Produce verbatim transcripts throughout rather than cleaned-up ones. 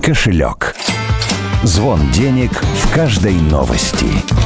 кошелек. Звон денег в каждой новости.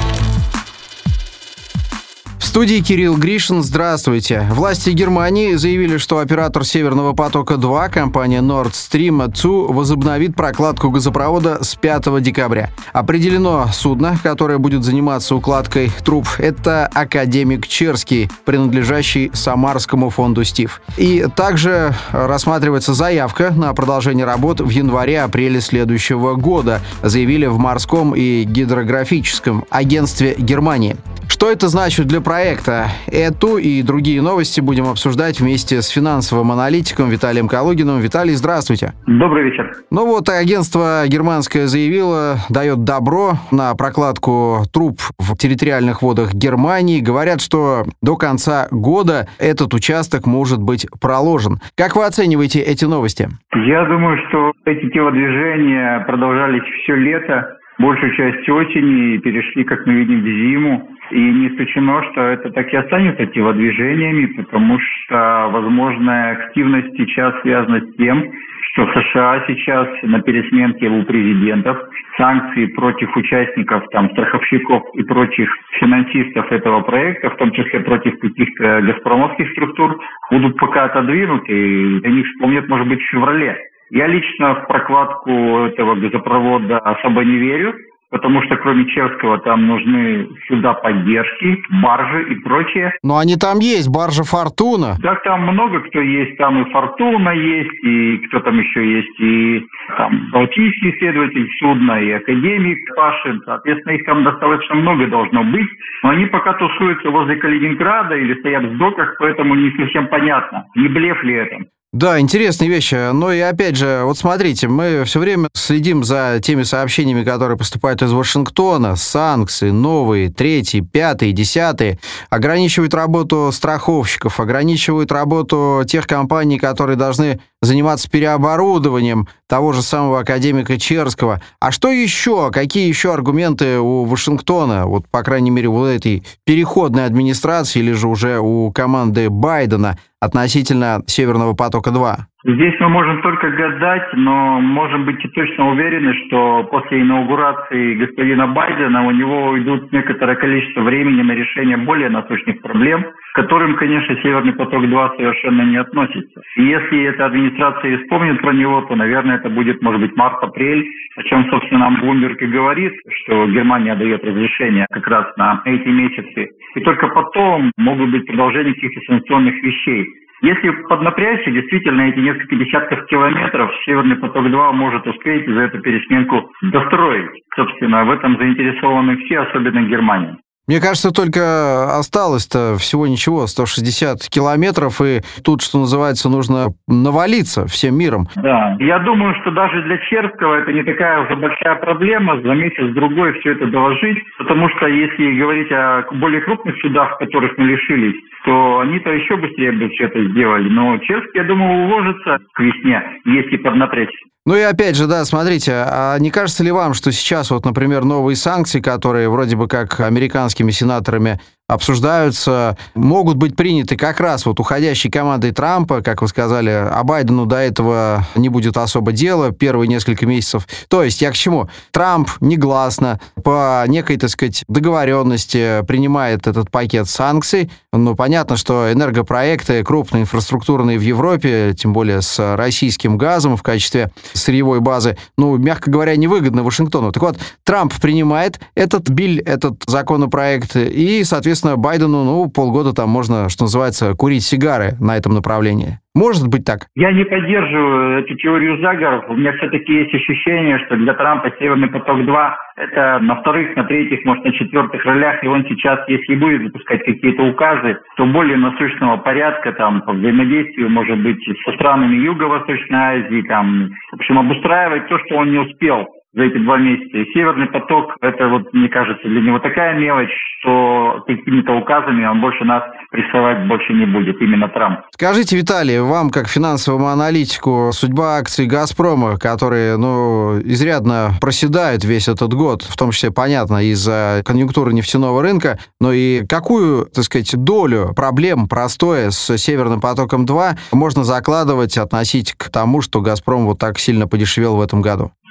В студии Кирилл Гришин. Здравствуйте. Власти Германии заявили, что оператор Северного потока-два, компания Nord Stream два, возобновит прокладку газопровода с пятого декабря. Определено судно, которое будет заниматься укладкой труб. Это «Академик Черский», принадлежащий Самарскому фонду СТИФ. И также рассматривается заявка на продолжение работ в январе-апреле следующего года, заявили в Морском и гидрографическом агентстве Германии. Что это значит для проекта? Эту и другие новости будем обсуждать вместе с финансовым аналитиком Виталием Калугиным. Виталий, здравствуйте. Добрый вечер. Ну вот, агентство германское заявило, дает добро на прокладку труб в территориальных водах Германии. Говорят, что до конца года этот участок может быть проложен. Как вы оцениваете эти новости? Я думаю, что эти телодвижения продолжались все лето, большую часть осени, и перешли, как мы видим, в зиму. И не исключено, что это так и останется телодвижениями, потому что возможная активность сейчас связана с тем, что в США сейчас на пересменке у президентов санкции против участников, там, страховщиков и прочих финансистов этого проекта, в том числе против каких-то газпромовских структур, будут пока отодвинуты, и они вспомнят, может быть, в феврале. Я лично в прокладку этого газопровода особо не верю, потому что кроме Черского там нужны суда поддержки, баржи и прочее. Но они там есть, баржа «Фортуна». Да, там много кто есть, там и «Фортуна» есть, и кто там еще есть, и там Балтийский исследователь судна, и «Академик» Пашин. Соответственно, их там достаточно много должно быть, но они пока тусуются возле Калининграда или стоят в доках, поэтому не совсем понятно, не блеф ли это. Да, интересные вещи. Но и опять же, вот смотрите, мы все время следим за теми сообщениями, которые поступают из Вашингтона. Санкции новые, третий, пятый, десятый. Ограничивают работу страховщиков, ограничивают работу тех компаний, которые должны заниматься переоборудованием того же самого академика Черского. А что еще? Какие еще аргументы у Вашингтона? Вот, по крайней мере, у этой переходной администрации или же уже у команды Байдена относительно Северного потока-два? Здесь мы можем только гадать, но можем быть и точно уверены, что после инаугурации господина Байдена у него уйдут некоторое количество времени на решение более насущных проблем, к которым, конечно, Северный поток-два совершенно не относится. И если эта администрация вспомнит про него, то, наверное, это будет, может быть, март-апрель, о чем, собственно, нам Блумберг и говорит, что Германия дает разрешение как раз на эти месяцы. И только потом могут быть продолжения каких-то санкционных вещей. Если поднапрячься, действительно, эти несколько десятков километров Северный поток-два может успеть за эту пересменку достроить. Собственно, в этом заинтересованы все, особенно Германия. Мне кажется, только осталось-то всего ничего, сто шестьдесят километров, и тут, что называется, нужно навалиться всем миром. Да, я думаю, что даже для Черского это не такая уже большая проблема, за месяц-другой все это доложить, потому что если говорить о более крупных судах, которых мы лишились, то они-то еще быстрее бы все это сделали. Но Черский, я думаю, уложится к весне, если поднапрячься. Ну и опять же, да, смотрите, а не кажется ли вам, что сейчас вот, например, новые санкции, которые вроде бы как американскими сенаторами обсуждаются, могут быть приняты как раз вот уходящей командой Трампа, как вы сказали, а Байдену до этого не будет особо дела первые несколько месяцев. То есть я к чему? Трамп негласно по некой, так сказать, договоренности принимает этот пакет санкций. Ну, понятно, что энергопроекты крупные, инфраструктурные в Европе, тем более с российским газом в качестве сырьевой базы, ну, мягко говоря, невыгодно Вашингтону. Так вот, Трамп принимает этот биль, этот законопроект, и, соответственно, Байдену, ну, полгода там можно, что называется, курить сигары на этом направлении. Может быть так? Я не поддерживаю эту теорию заговоров. У меня все-таки есть ощущение, что для Трампа Северный поток-два это на вторых, на третьих, может, на четвертых ролях, и он сейчас, если будет выпускать какие-то указы, то более насущного порядка, там, по взаимодействию, может быть, со странами Юго-Восточной Азии, там, в общем, обустраивать то, что он не успел за эти два месяца. И Северный поток, это вот, мне кажется, для него такая мелочь, что какими-то указами он больше нас прессовать больше не будет, именно Трамп. Скажите, Виталий, вам, как финансовому аналитику, судьба акций «Газпрома», которые, ну, изрядно проседают весь этот год, в том числе, понятно, из-за конъюнктуры нефтяного рынка, но и какую, так сказать, долю проблем простоя с «Северным потоком-два» можно закладывать, относить к тому, что «Газпром» вот так сильно подешевел в этом году?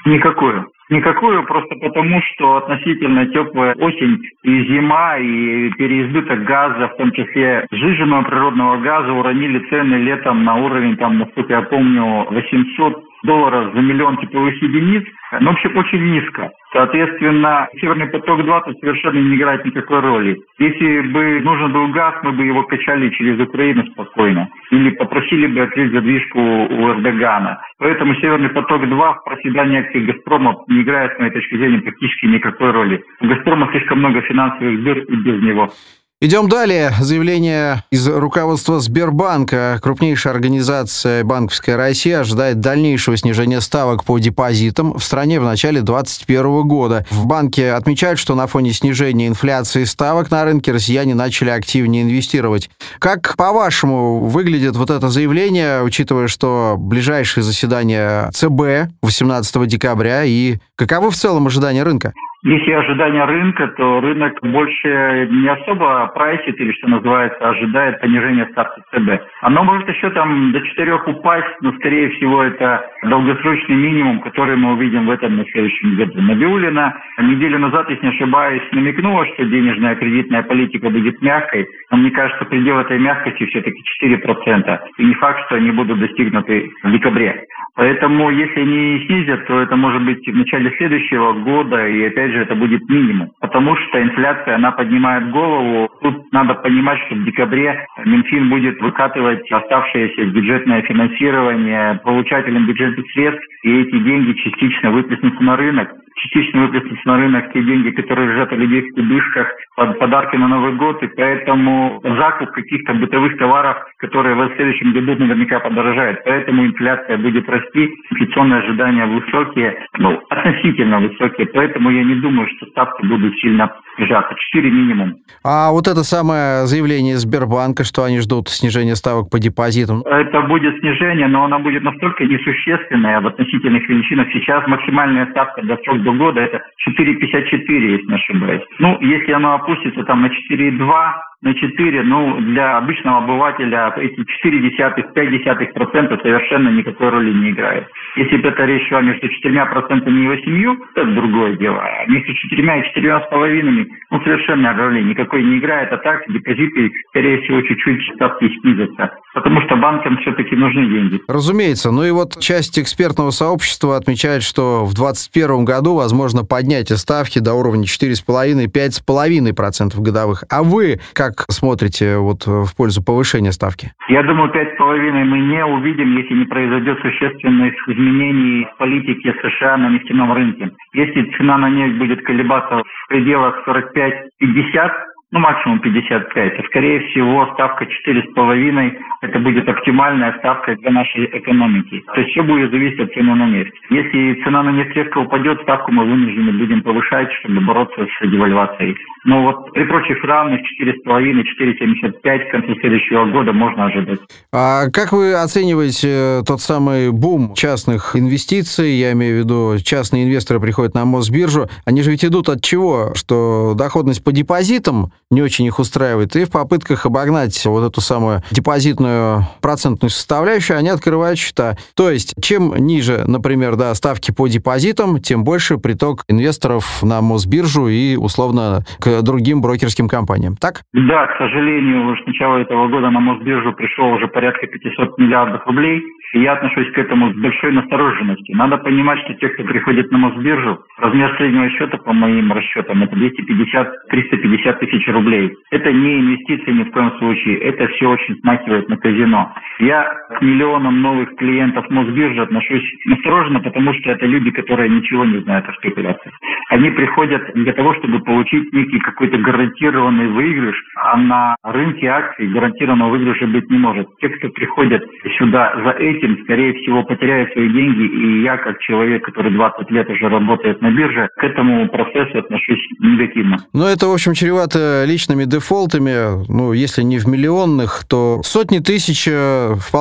Никакую. Никакую, просто потому, что относительно теплая осень и зима, и переизбыток газа, в том числе сжиженного природного газа, уронили цены летом на уровень, там, насколько я помню, восемьсот долларов за миллион тепловых единиц, но вообще очень низко. Соответственно, Северный поток-два тут совершенно не играет никакой роли. Если бы нужен был газ, мы бы его качали через Украину спокойно. Или попросили бы открыть задвижку у Эрдогана. Поэтому Северный поток-два в проседании акций «Газпрома» не играет, с моей точки зрения, практически никакой роли. У «Газпрома» слишком много финансовых дыр и без него. Идем далее. Заявление из руководства Сбербанка. Крупнейшая организация «Банковская Россия» ожидает дальнейшего снижения ставок по депозитам в стране в начале две тысячи двадцать первого года. В банке отмечают, что на фоне снижения инфляции ставок на рынке россияне начали активнее инвестировать. Как, по-вашему, выглядит вот это заявление, учитывая, что ближайшее заседание ЦБ восемнадцатого декабря, и каковы в целом ожидания рынка? Если ожидания рынка, то рынок больше не особо прайсит или, что называется, ожидает понижения ставки ЦБ. Оно может еще там до четырех упасть, но, скорее всего, это долгосрочный минимум, который мы увидим в этом и следующем году. Набиуллина неделю назад, если не ошибаюсь, намекнула, что денежная кредитная политика будет мягкой, но мне кажется, предел этой мягкости все-таки четыре процента. И не факт, что они будут достигнуты в декабре. Поэтому, если они снизят, то это может быть в начале следующего года, и опять же это будет минимум. Потому что инфляция, она поднимает голову. Тут надо понимать, что в декабре Минфин будет выкатывать оставшееся бюджетное финансирование получателям бюджетных средств, и эти деньги частично выплеснутся на рынок. Частично выплеснутся на рынок те деньги, которые лежат у людей в кубышках под подарки на Новый год, и поэтому закуп каких-то бытовых товаров, которые в следующем году наверняка подорожают. Поэтому инфляция будет расти, инфляционные ожидания высокие, ну, относительно высокие, поэтому я не думаю, что ставки будут сильно снижаться. четыре минимум. А вот это самое заявление Сбербанка, что они ждут снижения ставок по депозитам? Это будет снижение, но оно будет настолько несущественное в относительных величинах. Сейчас максимальная ставка до срока до года это четыре пятьдесят четыре, если не ошибаюсь. Ну, если оно опустится там на четыре два, на четыре, ну, для обычного обывателя эти четыре десятых, пять десятых процента совершенно никакой роли не играет. Если бы это речь шла между четырьмя процентами и восемью, это другое дело. А между четырьмя и четырьмя с половиной, ну, совершенно роли никакой не играет. А так, депозиты, скорее всего, чуть-чуть ставки снизятся. Потому что банкам все-таки нужны деньги. Разумеется. Ну и вот часть экспертного сообщества отмечает, что в двадцать первом году возможно поднятие ставки до уровня четыре с половиной - пять с половиной процентов годовых. А вы как смотрите вот в пользу повышения ставки? Я думаю, пять с половиной мы не увидим, если не произойдет существенных изменений в политике США на нефтяном рынке. Если цена на нефть будет колебаться в пределах сорок пять - пятьдесят, ну, максимум пятьдесят пять, то, скорее всего, ставка четыре с половиной это будет оптимальная ставка для нашей экономики. То есть все будет зависеть от цены на нефть. Если цена на нефть резко упадет, ставку мы вынуждены будем повышать, чтобы бороться с девальвацией. Но вот при прочих равных четыре с половиной - четыре семьдесят пять к концу следующего года можно ожидать. А как вы оцениваете тот самый бум частных инвестиций? Я имею в виду, частные инвесторы приходят на Мосбиржу. Они же ведь идут от чего? Что доходность по депозитам не очень их устраивает, и в попытках обогнать вот эту самую депозитную процентную составляющую они открывают счета. То есть, чем ниже, например, да, ставки по депозитам, тем больше приток инвесторов на Мосбиржу и, условно, к другим брокерским компаниям. Так? Да, к сожалению, с начала этого года на Мосбиржу пришло уже порядка пятьсот миллиардов рублей, и я отношусь к этому с большой настороженностью. Надо понимать, что те, кто приходит на Мосбиржу, размер среднего счета, по моим расчетам, это двести пятьдесят - триста пятьдесят тысяч рублей. Это не инвестиции ни в коем случае, это все очень смахивает на казино. Я к миллионам новых клиентов Мосбиржи отношусь настороженно, потому что это люди, которые ничего не знают о спекуляциях. Они приходят для того, чтобы получить некий какой-то гарантированный выигрыш, а на рынке акций гарантированного выигрыша быть не может. Те, кто приходят сюда за этим, скорее всего, потеряют свои деньги, и я, как человек, который двадцать лет уже работает на бирже, к этому процессу отношусь негативно. Ну, это, в общем, чревато личными дефолтами, ну, если не в миллионных, то сотни тысяч вполне.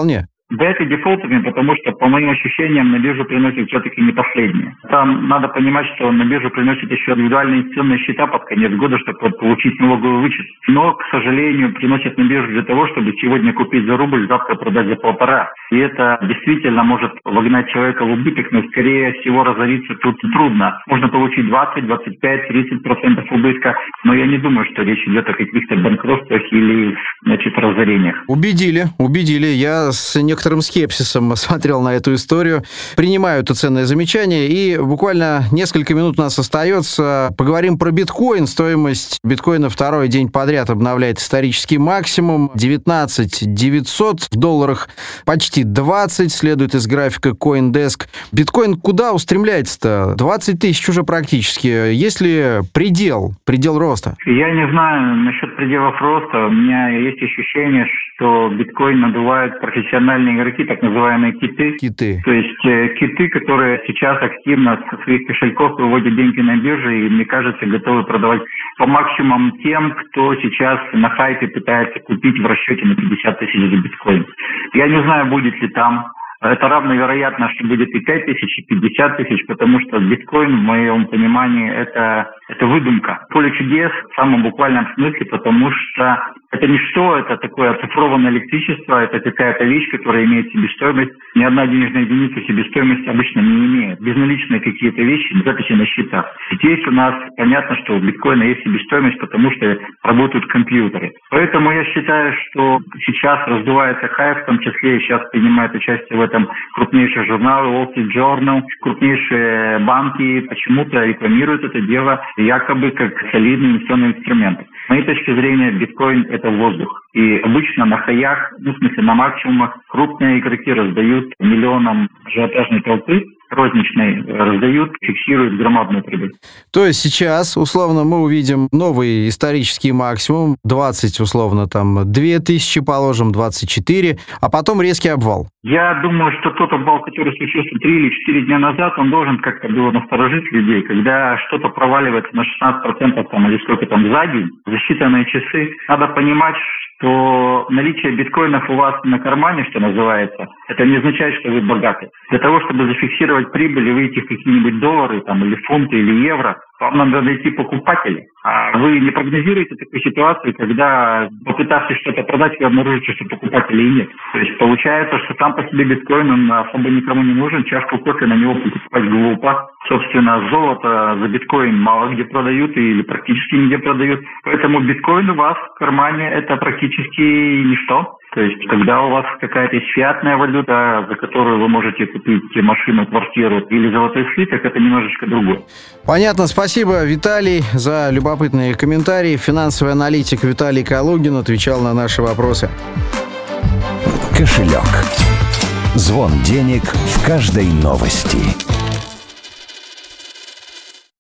Да, это дефолтами, потому что, по моим ощущениям, на биржу приносит все-таки не последнее. Там надо понимать, что на биржу приносит еще индивидуальные инвестиционные счета под конец года, чтобы получить налоговый вычет. Но, к сожалению, приносят на биржу для того, чтобы сегодня купить за рубль, завтра продать за полтора. И это действительно может вогнать человека в убыток, но, скорее всего, разориться тут трудно. Можно получить двадцать, двадцать пять, тридцать процентов убытка, но я не думаю, что речь идет о каких-то банкротствах или, значит, разорениях. Убедили, убедили. Я с некоторым скепсисом смотрел на эту историю. Принимаю это ценное замечание. И буквально несколько минут у нас остается. Поговорим про биткоин. Стоимость биткоина второй день подряд обновляет исторический максимум. девятнадцать тысяч девятьсот в долларах, почти двадцать, следует из графика CoinDesk. Биткоин куда устремляется-то? двадцать тысяч уже практически. Есть ли предел, предел роста? Я не знаю насчет пределов роста. У меня есть ощущение, что биткоин надувают профессиональные игроки, так называемые киты. Киты. То есть э, киты, которые сейчас активно со своих кошельков выводят деньги на бирже и, мне кажется, готовы продавать по максимуму тем, кто сейчас на хайпе пытается купить в расчете на пятьдесят тысяч за биткоин. Я не знаю, будет ли там. Это равно вероятно, что будет и пять тысяч, и пятьдесят тысяч, потому что биткоин, в моем понимании, это, это выдумка. Поле чудес в самом буквальном смысле, потому что это ничто, это такое оцифрованное электричество, это какая-то вещь, которая имеет себестоимость. Ни одна денежная единица себестоимости обычно не имеет. Безналичные какие-то вещи, записи на счетах. Здесь у нас понятно, что у биткоина есть себестоимость, потому что работают компьютеры. Поэтому я считаю, что сейчас раздувается хайп, в том числе и сейчас принимает участие в этом крупнейшие журналы, Wall Street Journal, крупнейшие банки почему-то рекламируют это дело якобы как солидный инвестиционный инструмент. С моей точки зрения, биткоин – это воздух. И обычно на хаях, ну, в смысле на максимумах, крупные игроки раздают миллионам ажиотажной толпы, розничной, раздают, фиксируют громадную прибыль. То есть сейчас, условно, мы увидим новый исторический максимум, двадцать, условно, там, две тысячи, положим, двадцать четыре, а потом резкий обвал. Я думаю, что тот обвал, который случился три или четыре дня назад, он должен как-то было насторожить людей, когда что-то проваливается на шестнадцать процентов там, или сколько там за день, за считанные часы. Надо понимать, что наличие биткоинов у вас на кармане, что называется, это не означает, что вы богаты. Для того, чтобы зафиксировать прибыль и выйти в какие-нибудь доллары там, или фунты, или евро, вам надо найти покупателей. А вы не прогнозируете такую ситуацию, когда, попытавшись что-то продать, вы обнаружите, что покупателей нет. То есть получается, что сам по себе биткоин, он особо никому не нужен, чашку кофе на него покупать глупо. Собственно, золото за биткоин мало где продают или практически нигде продают. Поэтому биткоин у вас в кармане – это практически ничто. То есть, когда у вас какая-то фиатная валюта, за которую вы можете купить машину, квартиру или золотой слиток, это немножечко другое. Понятно. Спасибо, Виталий, за любопытные комментарии. Финансовый аналитик Виталий Калугин отвечал на наши вопросы. Кошелек. Звон денег в каждой новости.